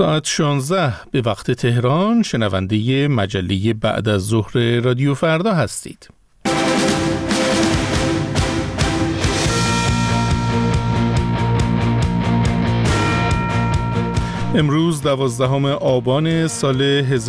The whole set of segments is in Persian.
ساعت 16 به وقت تهران، شنونده مجله بعد از ظهر رادیو فردا هستید. امروز 12 آبان سال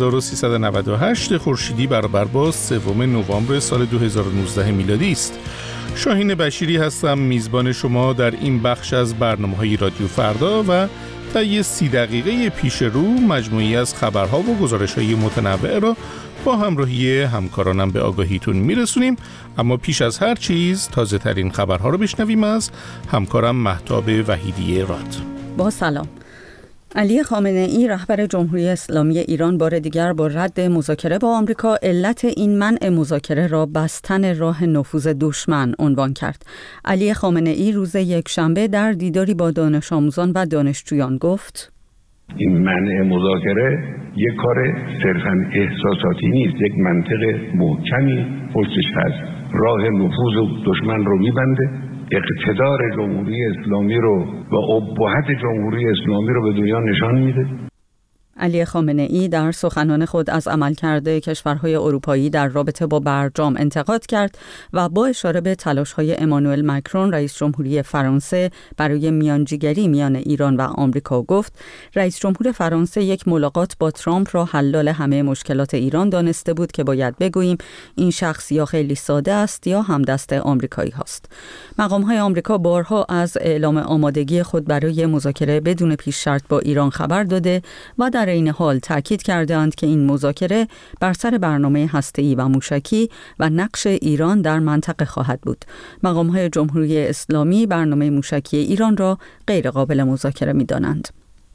1398 خورشیدی برابر با 3 نوامبر سال 2019 میلادی است. شاهین بشیری هستم، میزبان شما در این بخش از برنامه‌های رادیو فردا و طی 30 دقیقه پیش رو مجموعی از خبرها و گزارش‌های متنوع را با همراهی همکارانم به آگاهیتون میرسونیم. اما پیش از هر چیز تازه ترین خبرها رو بشنویم از همکارم مهتاب وحیدی راد. با سلام. علی خامنه‌ای رهبر جمهوری اسلامی ایران بار دیگر با رد مذاکره با آمریکا علت این منع مذاکره را بستن راه نفوذ دشمن عنوان کرد. علی خامنه‌ای روز یکشنبه در دیداری با دانش آموزان و دانشجویان گفت: این منع مذاکره یک کار صرفاً احساساتی نیست، یک منطق محکمی پشتش هست. راه نفوذ دشمن رو میبنده، اقتدار جمهوری اسلامی رو و ابهت جمهوری اسلامی رو به دنیا نشان میده. علی خامنه‌ای در سخنان خود از عملکرد کشورهای اروپایی در رابطه با برجام انتقاد کرد و با اشاره به تلاش‌های امانوئل مکرون رئیس جمهوری فرانسه برای میانجیگری میان ایران و آمریکا گفت: رئیس جمهور فرانسه یک ملاقات با ترامپ را حلال همه مشکلات ایران دانسته بود که باید بگوییم این شخص یا خیلی ساده است یا همدست آمریکایی هاست. مقام‌های آمریکا بارها از اعلام آمادگی خود برای مذاکره بدون پیش شرط با ایران خبر داده و در این حال تأکید کردند که این مذاکره بر سر برنامه هسته‌ای و موشکی و نقش ایران در منطقه خواهد بود. مقام‌های جمهوری اسلامی برنامه موشکی ایران را غیر قابل مذاکره می‌دانند.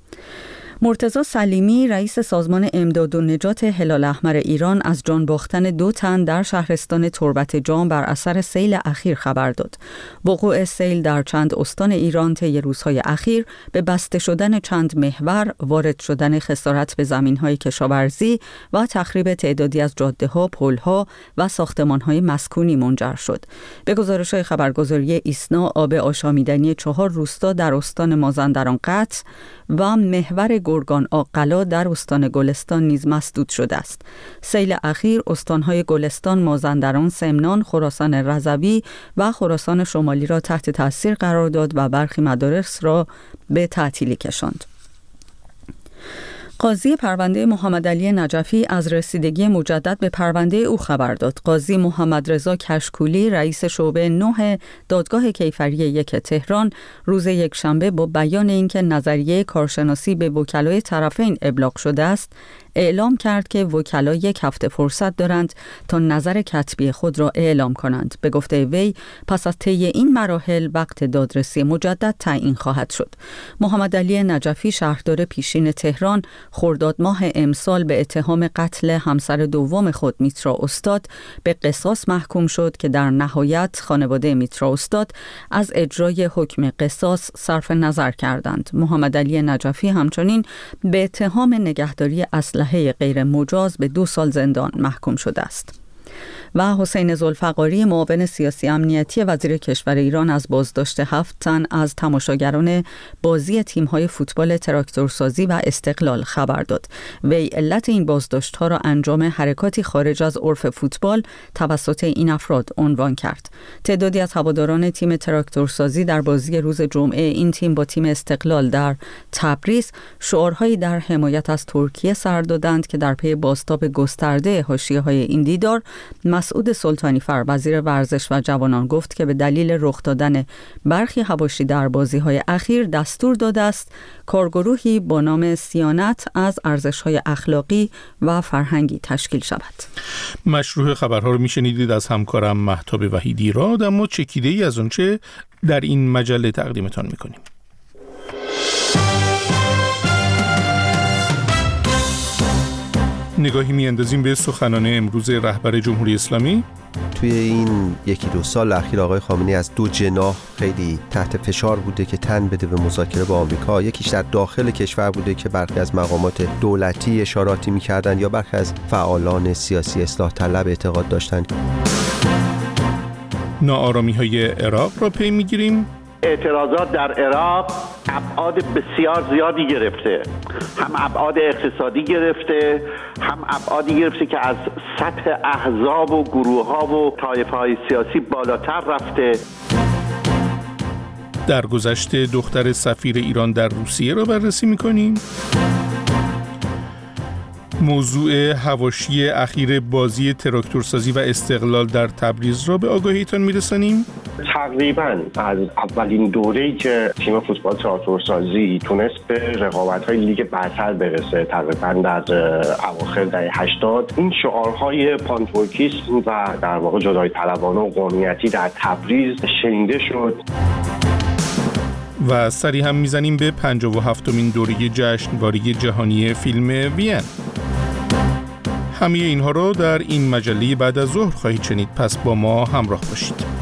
مرتضی سلیمی رئیس سازمان امداد و نجات هلال احمر ایران از جان باختن 2 تن در شهرستان تربت جام بر اثر سیل اخیر خبر داد. وقوع سیل در چند استان ایران طی روزهای اخیر به بسته شدن چند محور، وارد شدن خسارت به زمین‌های کشاورزی و تخریب تعدادی از جاده‌ها، پل‌ها و ساختمان‌های مسکونی منجر شد. به گزارش‌های خبرگزاری ایسنا، آب آشامیدنی 4 روستا در استان مازندران قطع و محور گرگان آقلا در استان گلستان نیز مسدود شده است. سیل اخیر استانهای گلستان، مازندران، سمنان، خراسان رضوی و خراسان شمالی را تحت تاثیر قرار داد و برخی مدارس را به تعطیلی کشاند. قاضی پرونده محمد علی نجفی از رسیدگی مجدد به پرونده او خبر داد. قاضی محمد رضا کشکولی رئیس شعبه 9 دادگاه کیفری 1 تهران روز یکشنبه با بیان اینکه نظریه کارشناسی به وکلای طرفین ابلاغ شده است، اعلام کرد که وکلا 1 هفته فرصت دارند تا نظر کتبی خود را اعلام کنند. به گفته وی پس از طی این مراحل وقت دادرسی مجدد تعیین خواهد شد. محمد علی نجفی شهردار پیشین تهران خرداد ماه امسال به اتهام قتل همسر دوم خود میترا استاد به قصاص محکوم شد که در نهایت خانواده میترا استاد از اجرای حکم قصاص صرف نظر کردند. محمد علی نجفی همچنین به اتهام نگهداری اسلحه غیر مجاز به 2 سال زندان محکوم شده است. و حسین ذوالفقاری معاون سیاسی امنیتی وزیر کشور ایران از بازداشت 7 تن از تماشاگران بازی تیم‌های فوتبال تراکتورسازی و استقلال خبر داد. وی علت این بازداشت‌ها را انجام حرکاتی خارج از عرف فوتبال توسط این افراد عنوان کرد. تعدادی از هواداران تیم تراکتورسازی در بازی روز جمعه این تیم با تیم استقلال در تبریز شعارهایی در حمایت از ترکیه سر دادند که در پی بازتاب گسترده حاشیه‌های این دیدار مسعود سلطانی فر وزیر ورزش و جوانان گفت که به دلیل رخ دادن برخی حواشی در بازی‌های اخیر دستور داده است کارگروهی با نام صیانت از ارزش‌های اخلاقی و فرهنگی تشکیل شود. مشروع خبرها رو میشنیدید از همکارم مهتاب وحیدی راد، اما چکیده‌ای از آنچه در این مجله تقدیمتان می‌کنیم. نگاهی می‌اندازیم به سخنان امروز رهبر جمهوری اسلامی. توی این 1-2 سال اخیر آقای خامنه‌ای از 2 جناح خیلی تحت فشار بوده که تن بده به مذاکره با آمریکا. یکیش در داخل کشور بوده که برخی از مقامات دولتی اشاراتی می‌کردند یا برخی از فعالان سیاسی اصلاح طلب اعتقاد داشتند. ناآرامی‌های عراق را پی می‌گیریم. اعتراضات در عراق ابعاد بسیار زیادی گرفته، هم ابعاد اقتصادی گرفته، هم ابعادی گرفته که از سطح احزاب و گروه‌ها و طایفه‌های سیاسی بالاتر رفته. در گذشته دختر سفیر ایران در روسیه را بررسی می‌کنیم. موضوع حواشی اخیر بازی تراکتورسازی و استقلال در تبریز را به آگاهیتان میرسانیم. تقریباً از اولین دوره‌ای که تیم فوتبال تراکتورسازی تونست به رقابت‌های لیگ برتر برسه، تقریباً در اواخر دهه 80، این شعارهای پانتورکیسم و در واقع جدایی طلبانه و قومیتی در تبریز شنیده شد. و سری هم میزنیم به 57مین دوره جشنواره جهانی فیلم وین. همه اینها رو در این مجله بعد از ظهر خواهید شنید، پس با ما همراه باشید.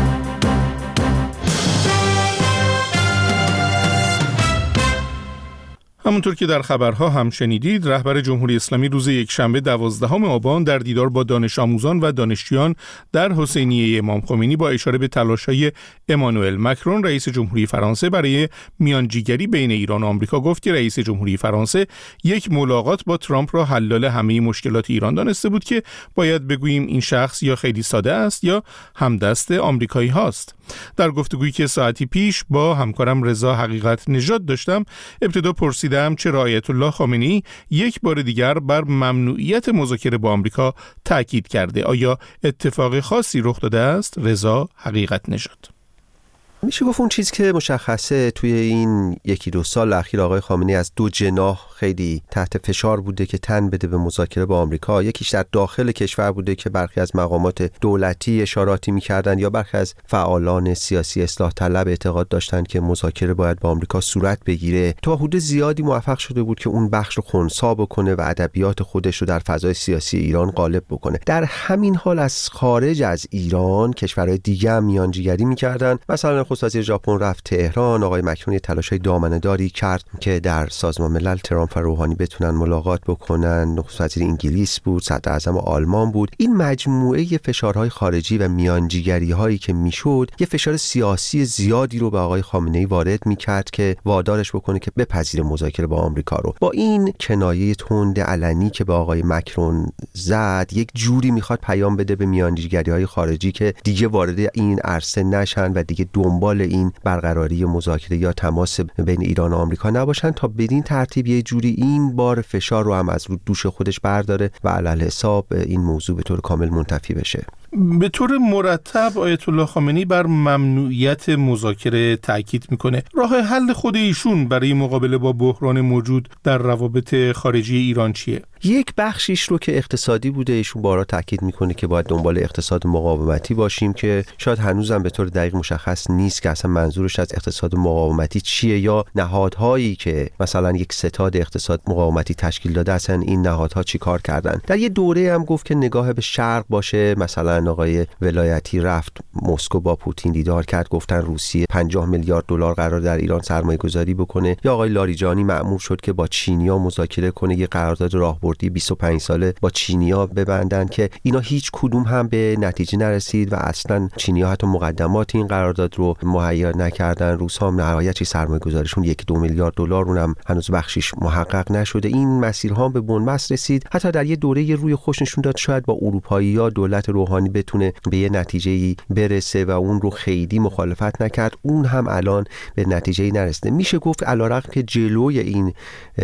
همونطور که در خبرها هم شنیدید، رهبر جمهوری اسلامی روز یکشنبه 12 آبان در دیدار با دانش آموزان و دانشجویان در حسینیه امام خمینی با اشاره به تلاش‌های امانوئل مکرون رئیس جمهوری فرانسه برای میانجیگری بین ایران و آمریکا گفت که رئیس جمهوری فرانسه یک ملاقات با ترامپ را حلال همه مشکلات ایران دانسته بود که باید بگوییم این شخص یا خیلی ساده است یا همدست آمریکایی هاست. در گفتگویی که ساعتی پیش با همکارم رضا حقیقت نژاد داشتم، ابتدا پرسیدم چرا آیت الله خامنه‌ای یک بار دیگر بر ممنوعیت مذاکره با آمریکا تاکید کرده. آیا اتفاق خاصی رخ داده است؟ رضا حقیقت نژاد: میشه گفت اون چیزی که مشخصه توی این یکی دو سال اخیر آقای خامنه‌ای از دو جناح خیلی تحت فشار بوده که تن بده به مذاکره با آمریکا. یکیش در داخل کشور بوده که برخی از مقامات دولتی اشاراتی می‌کردند یا برخی از فعالان سیاسی اصلاح طلب اعتقاد داشتند که مذاکره باید با آمریکا صورت بگیره. تا حدود زیادی موفق شده بود که اون بخش رو خنثی بکنه و ادبیات خودش رو در فضای سیاسی ایران غالب بکنه. در همین حال از خارج از ایران کشورهای دیگه هم میانجیگری می‌کردند. مثلا نخست وزیر ژاپن رفت تهران، آقای مکرون تلاش‌های دامنه‌داری کرد که در سازمان ملل ترامپ و روحانی بتونن ملاقات بکنن. نخست وزیر انگلیس بود، صدر اعظم آلمان بود. این مجموعه فشارهای خارجی و میانجیگری‌هایی که میشد، یه فشار سیاسی زیادی رو به آقای خامنه‌ای وارد میکرد که وادارش بکنه که بپذیره مذاکره با آمریکا رو. با این کنایه تند علنی که به آقای مکرون زد، یک جوری میخواد پیام بده به میانجیگری‌های خارجی که دیگه وارد این عرصه نشن و دیگه دنبال این برقراری مذاکره یا تماس بین ایران و آمریکا نباشن، تا بدین ترتیب یه جوری این بار فشار رو هم از رو دوش خودش برداره و علل حساب این موضوع به طور کامل منتفی بشه. به طور مرتب آیت الله خامنه‌ای بر ممنوعیت مذاکره تاکید میکنه. راه حل خود ایشون برای مقابله با بحران موجود در روابط خارجی ایران چیه؟ یک بخشیش رو که اقتصادی بوده، ایشون بارها تاکید میکنه که باید دنبال اقتصاد مقاومتی باشیم که شاید هنوزم به طور دقیق مشخص نیست که اصلا منظورش از اقتصاد مقاومتی چیه، یا نهادهایی که مثلا یک ستاد اقتصاد مقاومتی تشکیل داده اصلا این نهادها چی کار کردن. در یه دوره هم گفت که نگاه به شرق باشه. مثلا آقای ولایتی رفت مسکو با پوتین دیدار کرد، گفتن روسیه 50 میلیارد دلار قرار در ایران سرمایه گذاری بکنه. یا آقای لاریجانی مأمور شد که با چینیا مذاکره کنه، یه قرارداد راهبردی 25 ساله با چینیا ببندن که اینا هیچ کدوم هم به نتیجه نرسید و اصلا چینیا حتی مقدمات این قرارداد رو مهیا نکردن. روس‌ها هم نهایت سرمایه گذاریشون 1-2 میلیارد دلار اونم هنوز بخشیش محقق نشده. این مسیرها به بنبست رسید. حتی در یه دوره روی خوش نشون داد شاید با اروپایی‌ها دولت روحانی بتونه به یه نتیجه‌ای برسه و اون رو خیلی مخالفت نکرد. اون هم الان به نتیجه‌ای نرسیده. میشه گفت علیرغم که جلوی این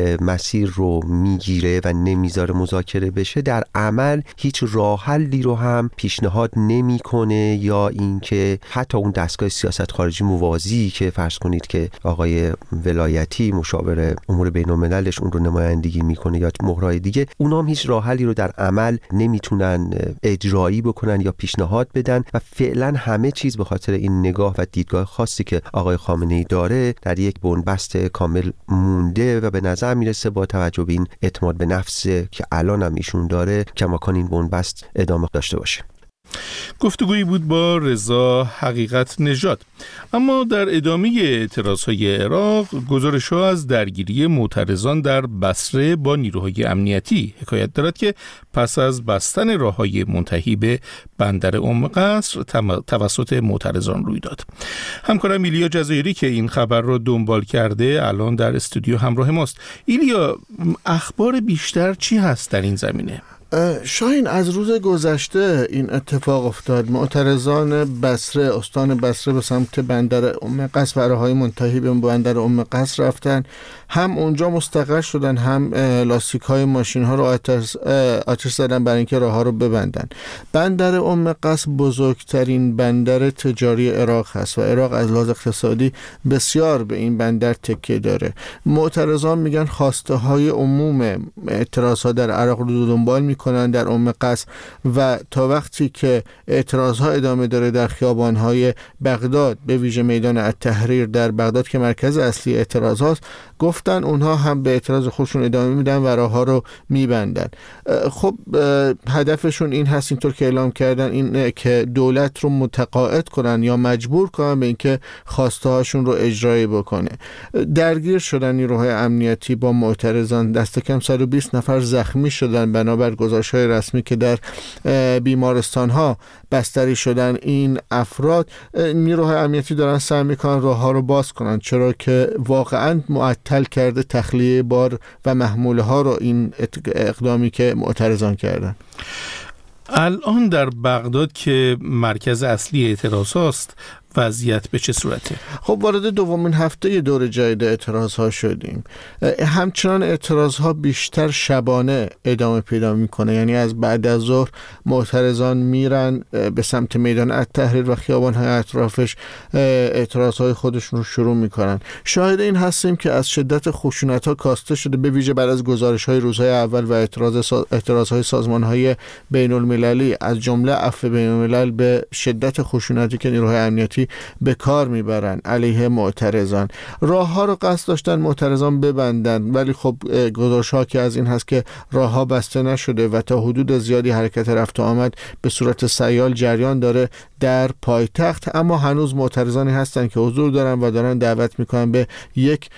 مسیر رو میگیره و نمیذاره مذاکره بشه، در عمل هیچ راه حلی رو هم پیشنهاد نمیکنه، یا اینکه حتی اون دستگاه سیاست خارجی موازی که فرض کنید که آقای ولایتی مشاور امور بین‌المللش اون رو نمایندگی میکنه یا مهرای دیگه، اونام هیچ راه حلی رو در عمل نمیتونن اجرایی بکنن یا پیشنهاد بدن و فعلا همه چیز به خاطر این نگاه و دیدگاه خاصی که آقای خامنه‌ای داره در یک بنبست کامل مونده و به نظر میرسه با توجه به این اعتماد به نفس که الان هم ایشون داره کماکان این بنبست ادامه داشته باشه. گفتگویی بود با رضا حقیقت نژاد. اما در ادامه اعتراضهای عراق، گزارش‌ها از درگیری معترضان در بصره با نیروهای امنیتی حکایت دارد که پس از بستن راه‌های منتهی به بندر قصر توسط معترضان روی داد. همکارم ایلیا جزایری که این خبر را دنبال کرده الان در استودیو همراه ماست. ایلیا، اخبار بیشتر چی هست در این زمینه؟ شاهین، از روز گذشته این اتفاق افتاد. معترضان بصره، استان بصره، به سمت بندر قصر و راههای منتهی به بندر قصر رفتن. هم اونجا مستقر شدن، هم لاستیک‌های ماشین‌ها رو آتش زدن برای اینکه راه‌ها رو ببندن. بندر قصر بزرگترین بندر تجاری عراق هست و عراق از لحاظ اقتصادی بسیار به این بندر تکیه داره. معترضان میگن خواسته‌های عموم اعتراض‌ها در عراق رو دنبال میکنن در قصر و تا وقتی که اعتراض‌ها ادامه داره در خیابان‌های بغداد، به ویژه میدان التحریر در بغداد که مرکز اصلی اعتراض هاست، گفتن اونها هم به اعتراض خودشون ادامه میدن و راه‌ها رو میبندن. خب هدفشون این هست، اینطور که اعلام کردن، این که دولت رو متقاعد کنن یا مجبور کنن به اینکه خواسته هاشون رو اجرایی بکنه. درگیر شدن نیروهای امنیتی با معترضان، دست کم 120 نفر زخمی شدن بنابر گزارش‌های رسمی که در بیمارستان‌ها بستری شدن این افراد. نیروهای امنیتی دارن سعی میکنن راه‌ها رو باز کنن، چرا که واقعاً معطل کرده تخلیه بار و محموله ها رو این اقدامی که معترضان کردن. الان در بغداد که مرکز اصلی اعتراض هاست، وضعیت به چه صورته؟ خب وارد دومین هفته دور جدید اعتراض ها شدیم. همچنان اعتراض ها بیشتر شبانه ادامه پیدا میکنه، یعنی از بعد از ظهر معترضان میرن به سمت میدان التحریر و خیابان های اطرافش اعتراض های خودشون رو شروع میکنن. شاهد این هستیم که از شدت خشونت ها کاسته شده، به ویژه بعد از گزارش های روزهای اول و اعتراض های سازمان های بین المللی، از جمله عفو بین الملل، به شدت خشونتی که نیروهای امنیتی به کار میبرن علیه معترضان. راه ها رو قصد داشتن معترضان ببندن، ولی خب گزارش ها که از این هست که راه ها بسته نشده و تا حدود زیادی حرکت رفت و آمد به صورت سیال جریان داره در پایتخت. اما هنوز معترضانی هستن که حضور دارن و دارن دعوت میکنن به یک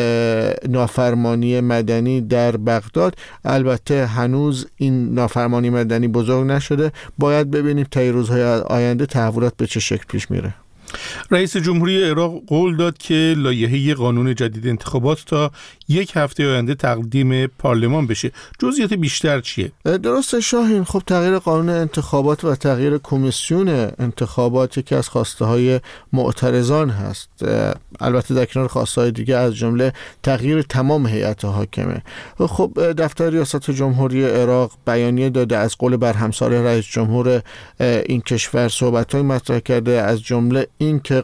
نافرمانی مدنی در بغداد. البته هنوز این نافرمانی مدنی بزرگ نشده، باید ببینیم تا روزهای آینده تحولات به چه شکل پیش میره. رئیس جمهوری عراق قول داد که لایحه قانون جدید انتخابات تا یک هفته آینده تقدیم پارلمان بشه. جزئیات بیشتر چیه؟ درسته شاهین. خب تغییر قانون انتخابات و تغییر کمیسیون انتخابات یکی از خواسته های معترضان هست. البته در کنار خواسته های دیگه از جمله تغییر تمام هیئت حاکمه. خب دفتر ریاست جمهوری عراق بیانیه داده، از قول برهمسال رئیس جمهور این کشور صحبت‌های مطرح کرده، از جمله این که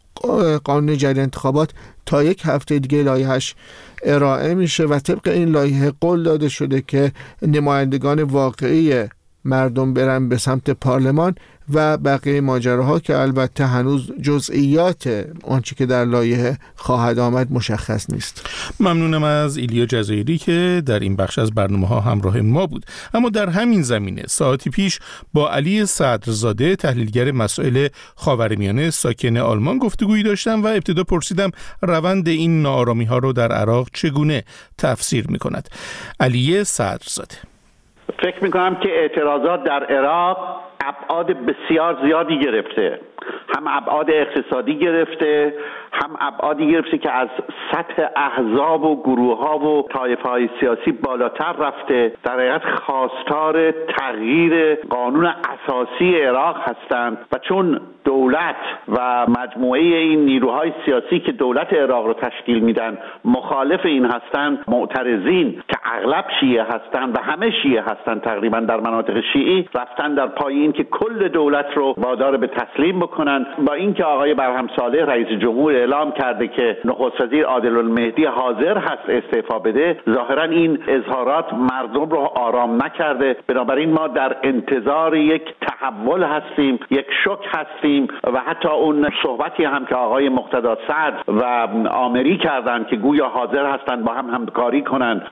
قانون جدید انتخابات تا یک هفته دیگه لایحه‌اش ارائه میشه و طبق این لایحه قول داده شده که نمایندگان واقعی مردم برن به سمت پارلمان و بقیه ماجراها که البته هنوز جزئیات آنچه که در لایحه خواهد آمد مشخص نیست. ممنونم از ایلیا جزایری که در این بخش از برنامه‌ها همراه ما بود. اما در همین زمینه ساعتی پیش با علی صدرزاده، تحلیلگر مسائل خاورمیانه ساکن آلمان، گفتگویی داشتم و ابتدا پرسیدم روند این ناآرامی‌ها رو در عراق چگونه تفسیر می‌کند. علی صدرزاده: فکر می‌کنم که اعتراضات در عراق ابعاد بسیار زیادی گرفته، هم ابعاد اقتصادی گرفته، هم ابعادی گرفته که از سطح احزاب و گروه ها و طایفه های سیاسی بالاتر رفته. در حقیقت خواستار تغییر قانون اساسی عراق هستند و چون دولت و مجموعه این نیروهای سیاسی که دولت عراق رو تشکیل میدن مخالف این هستند، معترضین که اغلب شیعه هستند و همه شیعه هستند تقریبا در مناطق شیعی، رفتن در پای این که کل دولت رو وادار به تسلیم بکنن. با اینکه آقای برهم صالح رئیس جمهور اعلام کرده که نخست وزیر عادل المهدی حاضر هست استعفا بده، ظاهرا این اظهارات مردم رو آرام نکرده. بنابراین ما در انتظار یک تحول هستیم، یک شوک هستیم و حتی اون صحبتی هم که آقای مقتدی صدر و آمری کردن که گویا حاضر هستند با هم همکاری کنند و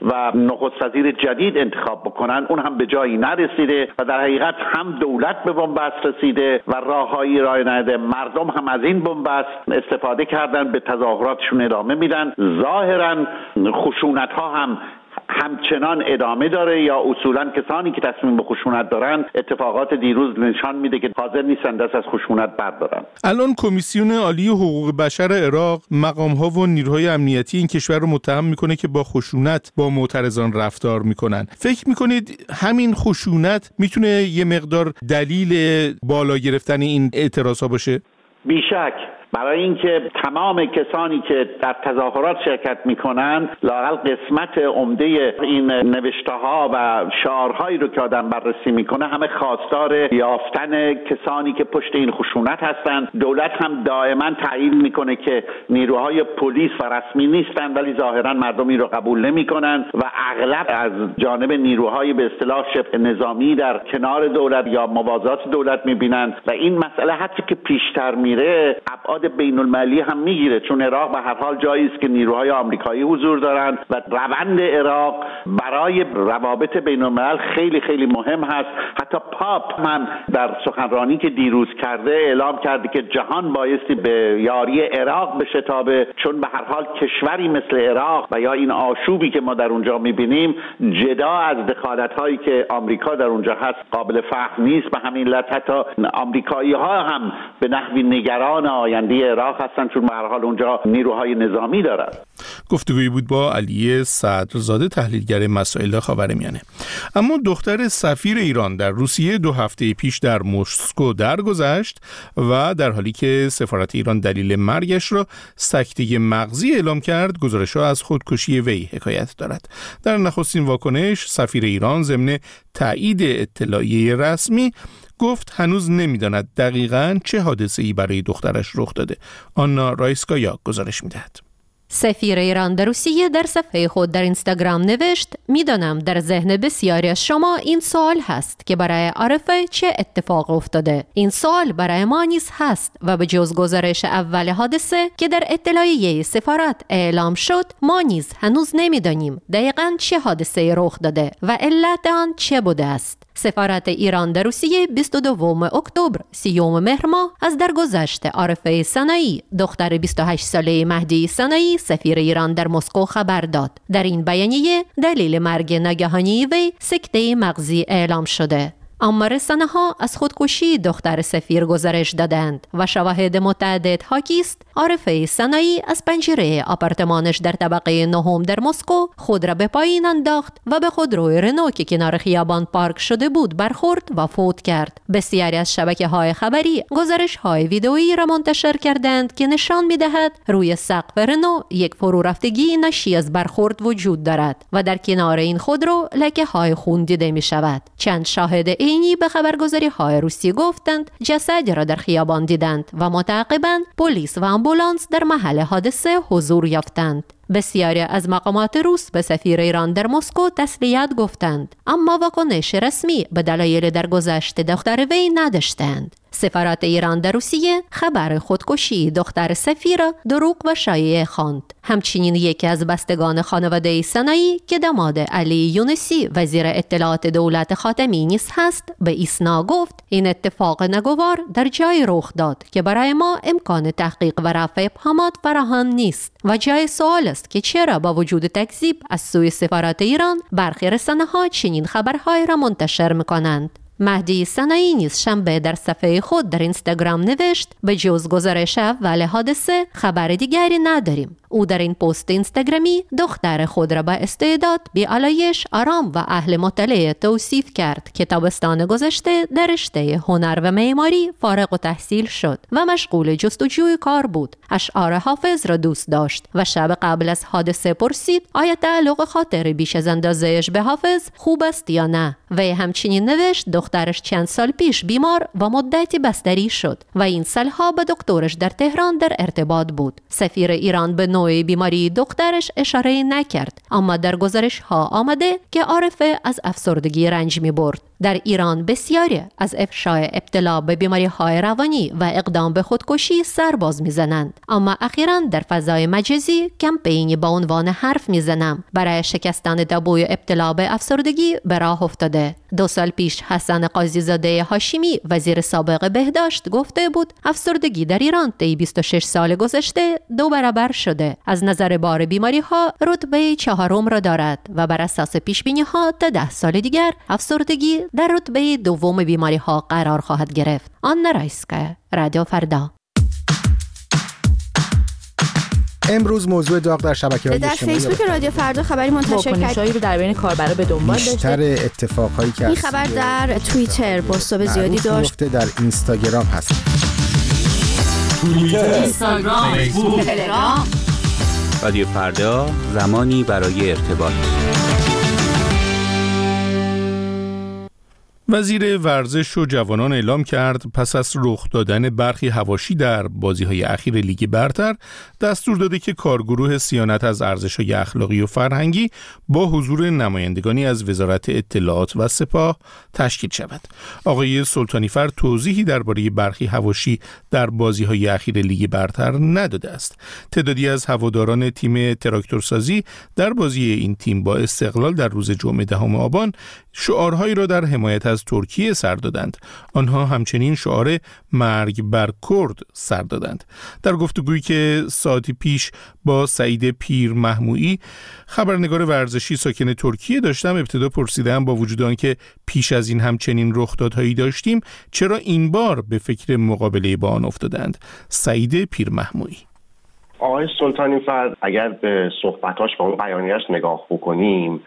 نخست وزیر جدید انتخاب بکنن اون هم به جایی نرسیده و در حقیقت هم دولت به بنبست رسیده و راههایی ارائه نده، مردم هم از این بنبست استفاده کردن، به تظاهراتشون ادامه میدن. ظاهرا خشونت ها هم همچنان ادامه داره یا اصولا کسانی که تصمیم به خشونت دارن، اتفاقات دیروز نشان میده که حاضر نیستن دست از خشونت بردارن. الان کمیسیون عالی حقوق بشر عراق مقام‌ها و نیروهای امنیتی این کشور رو متهم میکنه که با خشونت با معترضان رفتار میکنن. فکر میکنید همین خشونت میتونه یه مقدار دلیل بالا گرفتن این اعتراضا باشه؟ بیشک، برای اینکه تمام کسانی که در تظاهرات شرکت میکنن لااقل قسمت عمده این نوشته‌ها و شعارهایی رو که آدم بررسی میکنه همه خواستار یافتن کسانی که پشت این خشونت هستن. دولت هم دائما تایید میکنه که نیروهای پلیس و رسمی نیستن، ولی ظاهرا مردم این رو قبول نمیکنن و اغلب از جانب نیروهای به اصطلاح شبه نظامی در کنار دولت یا موازات دولت میبینن و این مسئله حتی که پیشتر میره ابعاد بین المللی هم میگیره، چون عراق به هر حال جایی است که نیروهای آمریکایی حضور دارن و روند عراق برای روابط بین الملل خیلی خیلی مهم هست. حتی پاپ هم در سخنرانی که دیروز کرده اعلام کرده که جهان بایستی به یاری عراق بشتابه، چون به هر حال کشوری مثل عراق و یا این آشوبی که ما در اونجا میبینیم جدا از دخالت‌هایی که آمریکا در اونجا هست قابل فهم نیست. به همین علت حتی آمریکایی‌ها هم به نحوی نگران آینده عراق هستن، چون به هر حال اونجا نیروهای نظامی دارن. گفتگویی بود با علی صدرزاده، تحلیلگر مسائل خاورمیانه. اما دختر سفیر ایران در روسیه 2 هفته پیش در مسکو درگذشت و در حالی که سفارت ایران دلیل مرگش را سکته مغزی اعلام کرد، گزارش‌ها از خودکشی وی حکایت دارد. در نخستین واکنش سفیر ایران ضمن تایید اطلاعیه رسمی گفت هنوز نمیداند دقیقاً چه حادثه‌ای برای دخترش رخ داده. آنا رایسکایا گزارش می‌دهد. سفیر ایران در روسیه در صفحه خود در اینستاگرام نوشت: میدانم در ذهن بسیاری از شما این سوال هست که برای عارفه چه اتفاق افتاده. این سوال برای ما نیز هست و به جز گزارش اول حادثه که در اطلاعیه سفارت اعلام شد، ما نیز هنوز نمیدانیم دقیقاً چه حادثه رخ داده و علت آن چه بوده است. سفارت ایران در روسیه 22 اکتبر 30 مهر ماه از درگذشت عارفه سنایی، دختر 28 ساله مهدی سنایی، سفیر ایران در مسکو خبر داد. در این بیانیه دلیل مرگ ناگهانی وی سکته مغزی اعلام شده. اما رسانه‌ها از خودکشی دختر سفیر گزارش دادند و شواهد متعدد حاکی است عارفه سنایی از پنجره آپارتمانش در طبقه 9 در مسکو خود را به پایین انداخت و به خودروی رنو که کنار خیابان پارک شده بود برخورد و فوت کرد. بسیاری از شبکه‌های خبری گزارش‌های ویدئویی را منتشر کردند که نشان می‌دهد روی سقف رنو یک فرورفتگی ناشی از برخورد وجود دارد و در کنار این خودرو لکه‌های خون دیده می‌شود. چند شاهد عینی به خبرگزاری‌های روسی گفتند جسد را در خیابان دیدند و متعاقباً پلیس و آمبولانس در محل حادثه حضور یافتند. بسیاری از مقامات روس به سفیر ایران در مسکو تسلیت گفتند، اما واکنش رسمی به دلایل درگذشت دختر وی نداشتند. سفارت ایران در روسیه خبر خودکشی دختر سفیر دروغ و شایعه خواند. همچنین یکی از بستگان خانواده سنایی که داماد علی یونسی وزیر اطلاعات دولت خاتمی نیز هست به ایسنا گفت این اتفاق ناگوار در جای رخ داد که برای ما امکان تحقیق و رفع ابهامات فراهم نیست و جای سوال است که چرا با وجود تکذیب از سوی سفارت ایران برخی رسانه‌ها چنین خبرهای را منتشر می‌کنند. مهدی سنایی نیز شنبه در صفحه خود در اینستاگرام نوشت به جز گزارش اول حادثه خبر دیگری نداریم. او در این پست اینستاگرامی دختر خود را با استعداد، بی‌آلایش، آرام و اهل مطالعه توصیف کرد که تابستان گذشته در رشته هنر و معماری فارغ التحصیل شد و مشغول جستجوی کار بود. اشعار حافظ را دوست داشت و شب قبل از حادثه پرسید آیا تعلق خاطر بیش از اندازه‌اش به حافظ خوب است یا نه. و همچنین نوشت دخترش چند سال پیش بیمار و مدتی بستری شد و این سالها با دکترش در تهران در ارتباط بود. سفیر ایران به نوع بیماری دخترش اشاره نکرد، اما در گزارش ها آمده که عارفه از افسردگی رنج می برد. در ایران بسیاری از افشای ابتلا به بیماری‌های روانی و اقدام به خودکشی سر باز می‌زنند، اما اخیراً در فضای مجازی کمپینی با عنوان حرف می‌زنم برای شکستن تابوی ابتلا به افسردگی به راه افتاده. 2 سال پیش حسن قاضی‌زاده هاشمی وزیر سابق بهداشت گفته بود افسردگی در ایران طی 26 سال گذشته 2 برابر شده. از نظر بار بیماری‌ها رتبه 4 را دارد و بر اساس پیش‌بینی‌ها تا 10 سال دیگر افسردگی در رتبه 2 بیماری‌ها قرار خواهد گرفت. آن رایسکا، رادیو فردا. امروز موضوع داغ در شبکه‌های اجتماعی در فیسبوک رادیو فردا خبری منتشر واکنش‌هایی رو در بین کاربرا به دنبال داشته. بیشتر اتفاقهایی که این خبر در توییتر بازتاب زیادی داشت. در اینستاگرام هست. توییتر، اینستاگرام، فیسبوک، تلگرام. رادیو فردا، زمانی برای ارتباط. وزیر ورزش و جوانان اعلام کرد پس از رخ دادن برخی حواشی در بازی‌های اخیر لیگ برتر دستور داده که کارگروه صیانت از ارزش‌های اخلاقی و فرهنگی با حضور نمایندگانی از وزارت اطلاعات و سپاه تشکیل شود. آقای سلطانیفر توضیحی درباره برخی حواشی در بازی‌های اخیر لیگ برتر نداده است. تعدادی از هواداران تیم تراکتورسازی در بازی این تیم با استقلال در روز جمعه 10 آبان شعارهایی را در حمایت از ترکیه سر دادند. آنها همچنین شعار مرگ بر کرد سر دادند. در گفتگویی که ساعتی پیش با سعید پیر محمویی خبرنگار ورزشی ساکن ترکیه داشتم، ابتدا پرسیدم با وجود آنکه پیش از این همچنین رخدادهایی داشتیم چرا این بار به فکر مقابله با آن افتادند. سعید پیر محمویی: آقای سلطانیفر اگر به صحبتاش با اون بیانیه‌اش نگاه بکنیم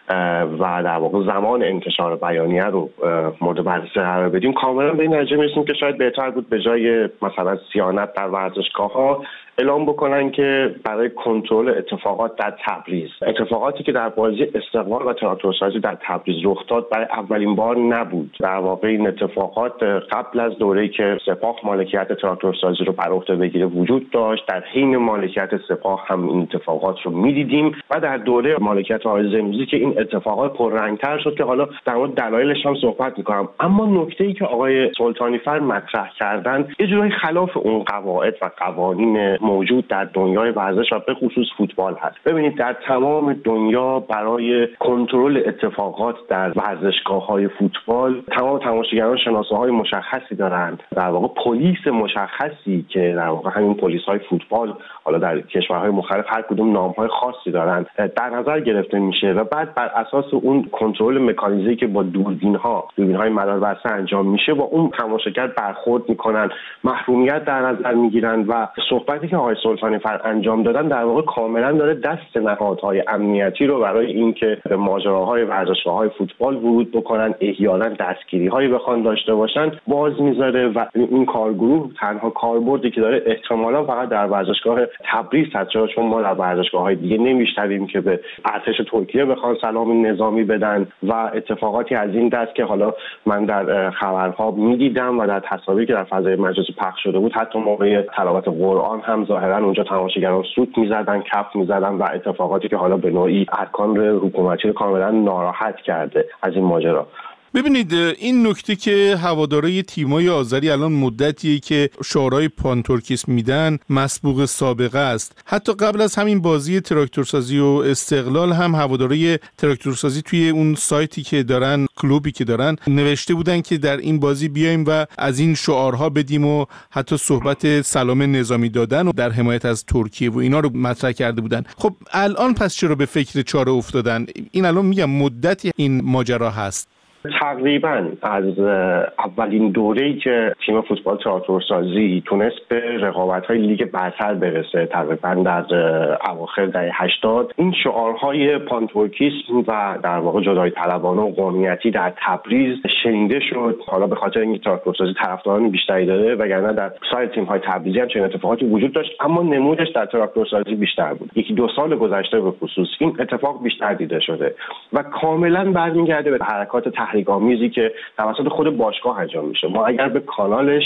و در واقع زمان انتشار بیانیه رو مورد بررسی قرار بدیم، کاملا به این نتیجه میرسیم که شاید بهتر بود به جای مثلا صیانت در ورزشگاه‌ها اعلام بکنن که برای کنترل اتفاقات در تبریز، اتفاقاتی که در بازی استقلال و تراکتورسازی در تبریز رخ داد برای اولین بار نبود. در واقع این اتفاقات قبل از دوره‌ای که سپاه مالکیت تراکتورسازی رو بر عهده بگیره وجود داشت. در حین مالکیت سپاه هم این اتفاقات رو می‌دیدیم و در دوره مالکیت آقای زنوزی که این اتفاقات پررنگ‌تر شد که حالا در مورد دلایلش هم صحبت می‌کنم. اما نکته‌ای که آقای سلطانیفر مطرح کردن یه جورایی خلاف اون قواعد و قوانین موجود در دنیای ورزش و به خصوص فوتبال هست. ببینید در تمام دنیا برای کنترل اتفاقات در ورزشگاه‌های فوتبال تمام تماشاگران شناسه‌های مشخصی دارند. در واقع پلیس مشخصی که در واقع همین پلیس‌های فوتبال حالا در کشورهای مختلف هر کدوم نام‌های خاصی دارند در نظر گرفته میشه و بعد بر اساس اون کنترل مکانیزمی که با دوربین‌های مداربسته انجام میشه با اون تماشاگر برخورد میکنن، محرومیت در نظر میگیرن و صحبتی که آقای سلطانیفر انجام دادن در واقع کاملا داره دست نهادهای امنیتی رو برای اینکه ماجراهای ورزشگاه‌های فوتبال ورود بکنن، احیانا دستگیری‌هایی بخوان داشته باشن باز میذاره و این کارگروه تنها کاربردی که داره احتمالاً فقط در ورزشگاه تبریز هست، چون ما در ورزشگاه‌های دیگه نمی‌شنویم که به ارتش ترکیه بخوان سلام نظامی بدن و اتفاقاتی از این دست که حالا من در خبرها می‌دیدم و در تصاویری که در فضای مجازی پخش شده بود، حتی موقع تلاوت قرآن هم ظاهراً اونجا تماشاگران سوت می‌زدن، کف می‌زدن و اتفاقاتی که حالا به نوعی ارکان حکومتی رو کاملا ناراحت کرده از این ماجرا. ببینید این نکته که هوادارهای تیمای آذری الان مدتیه که شعارهای پانتورکیسم میدن مسبوق سابقه است. حتی قبل از همین بازی تراکتورسازی و استقلال هم هوادارهای تراکتورسازی توی اون سایتی که دارن، کلوبی که دارن، نوشته بودن که در این بازی بیایم و از این شعارها بدیم و حتی صحبت سلام نظامی دادن و در حمایت از ترکیه و اینا رو مطرح کرده بودن. خب الان پس چرا به فکر چاره افتادن؟ این الان میگم مدتی این ماجرا هست. تقریبا از اولین دوره‌ای که تیم فوتبال تراکتورسازی تونست به رقابت‌های لیگ برتر برسه تقریبا در اواخر دهه 80 این شعارهای پانتورکیسم و در واقع جدایی طلبانه و قومیتی در تبریز شنیده شد. حالا به خاطر اینکه تراکتورسازی طرفداران بیشتری داره وگرنه در سایر تیم‌های تبریزی هم چنین اتفاقاتی وجود داشت، اما نمودش در تراکتورسازی بیشتر بود. 1-2 سال گذشته به خصوص این اتفاق بیشتر دیده شده و کاملا برمیگرده به حرکات تحریک‌آمیزی که توسط خود باشگاه انجام میشه. ما اگر به کانال شخصی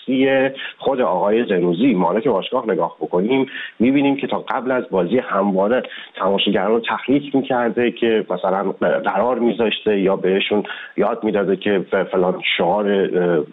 شخصی خود آقای زنوزی مالک باشگاه نگاه بکنیم، می‌بینیم که تا قبل از بازی همواره تماشاگران رو تحریک می‌کرده که مثلا قرار می‌ذاشته یا بهشون یاد می‌داده که فلان شعار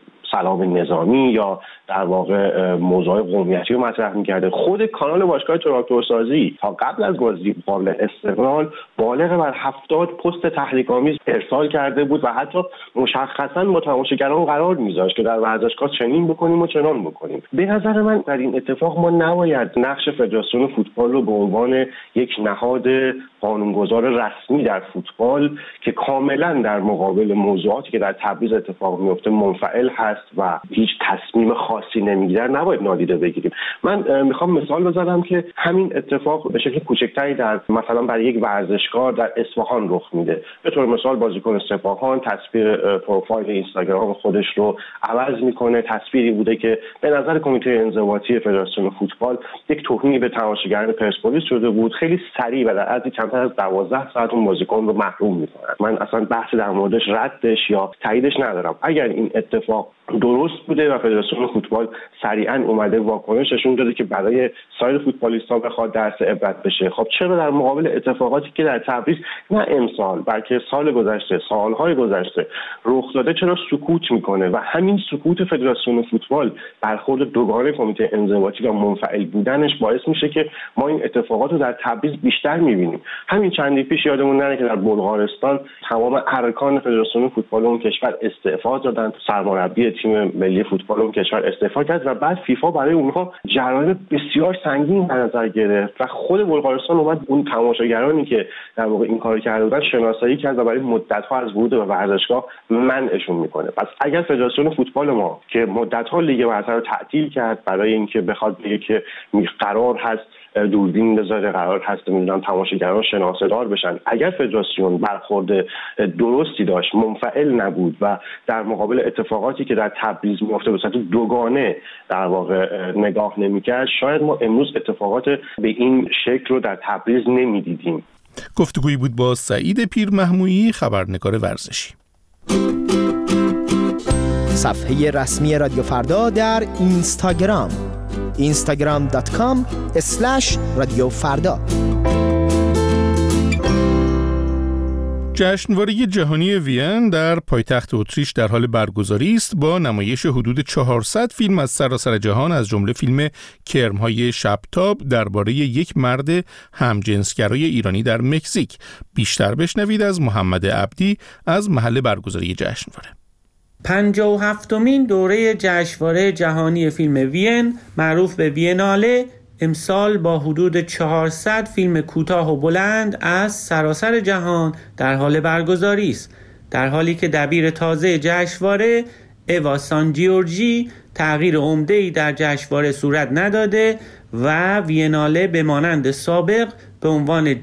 سلام نظامی یا در واقع موضوع قومیتی رو مطرح می‌کرده. خود کانال باشگاه تراکتورسازی تا قبل از بازی مقابل استقلال بالغ بر 70 پست تحریک‌آمیز ارسال کرده بود و حتی مشخصاً با تماشاگران قرار می‌ذاشت که در ورزشگاه چنین بکنیم و چنان بکنیم. به نظر من در این اتفاق ما نباید نقش فدراسیون فوتبال رو به عنوان یک نهاد قانونگذار رسمی در فوتبال که کاملاً در مقابل موضوعاتی که در تبریز اتفاق میفته منفعل هست و هیچ تصمیم خاصی نمیگیره نباید نادیده بگیریم. من میخوام مثال بزنم که همین اتفاق به شکل کوچکتری در مثلا برای یک ورزشکار در اصفهان رخ میده. به طور مثال بازیکن سپاهان تصویر پروفایل اینستاگرام خودش رو عوض میکنه، تصویری بوده که به نظر کمیته انضباطی فدراسیون فوتبال یک توهینی به تماشاگران پرسپولیس شده بود. خیلی سریع و در عرض کمتر از 12 ساعت اون بازیکن رو محروم میکنن. من اصلا بحث در موردش ردش یا تاییدش ندارم. اگر این اتفاق درست بوده و فدراسیون فوتبال سریعا اومده واکنش نشون داده که برای سایر فوتبالیست‌ها بخواد درس عبرت بشه، خب چرا در مقابل اتفاقاتی که در تبریز نه امسال بلکه سال گذشته، سالهای گذشته رخ داده چرا سکوت میکنه؟ و همین سکوت فدراسیون فوتبال برخورد دوگانه کمیته انضباطی و منفعل بودنش باعث میشه که ما این اتفاقات رو در تبریز بیشتر میبینیم. همین چندی پیش یادمون نره که در بلغارستان تمام ارکان فدراسیون فوتبال اون کشور استعفا دادن، سرمربی تیم ملی فوتبال اون کشور استعفا کرد و بعد فیفا برای اونها جرایم بسیار سنگین در نظر گرفت و خود بلغارستان اومد اون تماشاگرانی که در واقع این کارو کرده بودن شناسایی کرد و برای مدت‌ها از ورود به ورزشگاه منعشون میکنه. پس اگر فدراسیون فوتبال ما که مدت‌ها لیگ برتر رو تعطیل کرد برای اینکه بخواد بگه که قرار هست دوربین بذاره، قرار هست میدونم تماشاگران شناسه‌دار بشن، اگر فدراسیون برخورد درستی داشت، منفعل نبود و در مقابل اتفاقاتی که در تبریز میفته به صورت دوگانه در واقع نگاه نمی‌کرد، شاید ما امروز اتفاقات به این شکل رو در تبریز نمی‌دیدیم. گفتگویی بود با سعید پیرمحمودی، خبرنگار ورزشی. صفحه رسمی رادیو فردا در اینستاگرام instagram.com/رادیو فردا. جشنواره جهانی وین در پایتخت اتریش در حال برگزاری است با نمایش حدود 400 فیلم از سراسر جهان، از جمله فیلم کرم‌های شبتاب درباره یک مرد همجنسگرای ایرانی در مکزیک. بیشتر بشنوید از محمد عبدی از محل برگزاری جشنواره. 57مین دوره جشنواره جهانی فیلم وین معروف به ویناله امسال با حدود 400 فیلم کوتاه و بلند از سراسر جهان در حال برگزاری است، در حالی که دبیر تازه جشنواره اوا سان جیورجی تغییر عمده‌ای در جشنواره صورت نداده و ویناله به مانند سابق به عنوان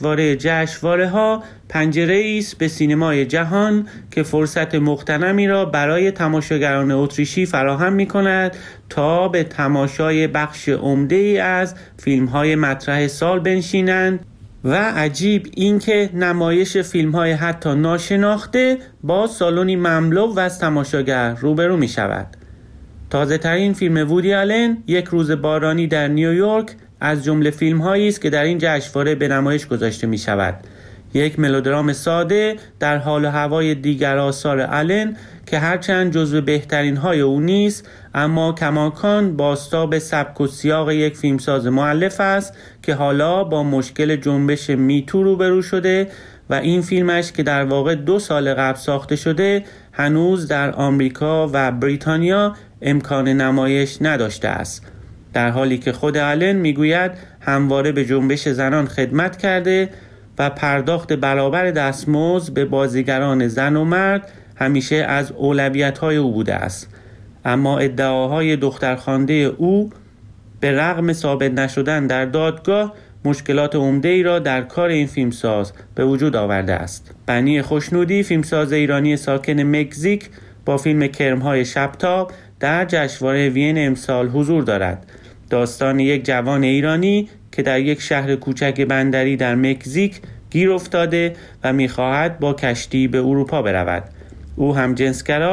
جشنواره‌ها پنجره‌ای است به سینمای جهان که فرصت مغتنمی را برای تماشاگران اتریشی فراهم می‌کند تا به تماشای بخش عمده‌ای از فیلم‌های مطرح سال بنشینند و عجیب اینکه نمایش فیلم‌های حتی ناشناخته با سالنی مملو و از تماشاگر روبرو می‌شود. تازه‌ترین فیلم وودی آلن، یک روز بارانی در نیویورک، از جمله فیلم‌هایی است که در این جشنواره به نمایش گذاشته می‌شود. یک ملودرام ساده در حال و هوای دیگر آثار آلن که هرچند جزو بهترین‌های او نیست، اما کماکان بازتاب سبک و سیاق یک فیلمساز مؤلف است که حالا با مشکل جنبش میتو روبرو شده و این فیلمش که در واقع 2 سال قبل ساخته شده هنوز در آمریکا و بریتانیا امکان نمایش نداشته است، در حالی که خود آلن میگوید همواره به جنبش زنان خدمت کرده و پرداخت برابر دستمزد به بازیگران زن و مرد همیشه از اولویت‌های او بوده است. اما ادعاهای دخترخوانده او به رغم ثابت نشدن در دادگاه مشکلات عمده‌ای را در کار این فیلمساز به وجود آورده است. بنی خوشنودی، فیلمساز ایرانی ساکن مکزیک، با فیلم کرم‌های شبتاب در جشنواره وین امسال حضور دارد. داستان یک جوان ایرانی که در یک شهر کوچک بندری در مکزیک گیر افتاده و می‌خواهد با کشتی به اروپا برود. او هم جنسگراست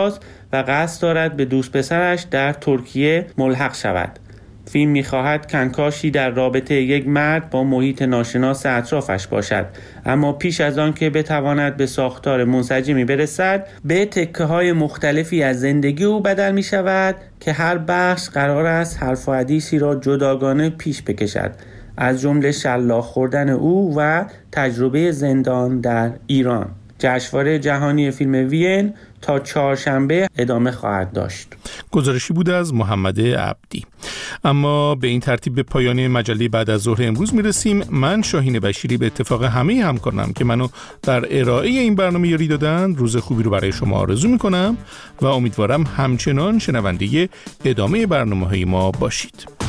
و قصد دارد به دوست پسرش در ترکیه ملحق شود. فیلم می‌خواهد کنکاشی در رابطه یک مرد با محیط ناشناس اطرافش باشد، اما پیش از آن که بتواند به ساختار منسجمی برسد به تکه‌های مختلفی از زندگی او بدل می‌شود که هر بخش قرار است حرف و حدیثی را جداگانه پیش بکشد، از جمله شلاق خوردن او و تجربه زندان در ایران. جشنواره جهانی فیلم وین تا چهارشنبه ادامه خواهد داشت. گزارشی بود از محمد عبدی. اما به این ترتیب به پایان مجله بعد از ظهر امروز میرسیم. من شاهین بشیری به اتفاق همه همکارانم که منو در ارائه این برنامه یاری دادن روز خوبی رو برای شما آرزو میکنم و امیدوارم همچنان شنونده ادامه برنامه‌های ما باشید.